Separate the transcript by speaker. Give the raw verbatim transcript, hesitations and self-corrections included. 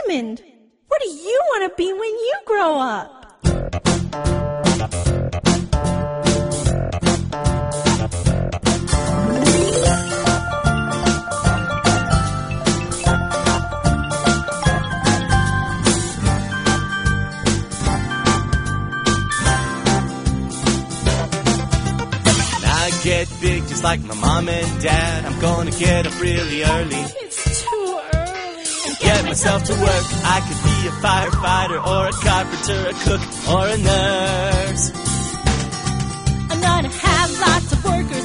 Speaker 1: Raymond, what do you want to be when you grow up?
Speaker 2: Get big just like my mom and dad. I'm gonna get up really early.
Speaker 1: It's too early.
Speaker 2: And get myself to work. I could be a firefighter or a carpenter, a cook or a nurse.
Speaker 1: I'm gonna have lots of workers